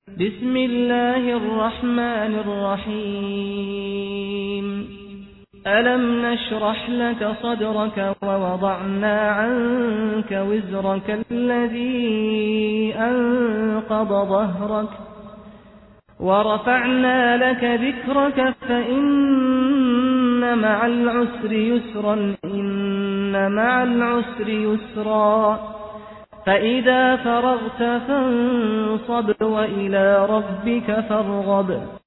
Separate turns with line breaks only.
بسم الله الرحمن الرحيم ألم نشرح لك صدرك ووضعنا عنك وزرك الذي أنقض ظهرك ورفعنا لك ذكرك فإن مع العسر يسرا إن مع العسر يسرا فإذا فرغت فانصب وإلى ربك فارغب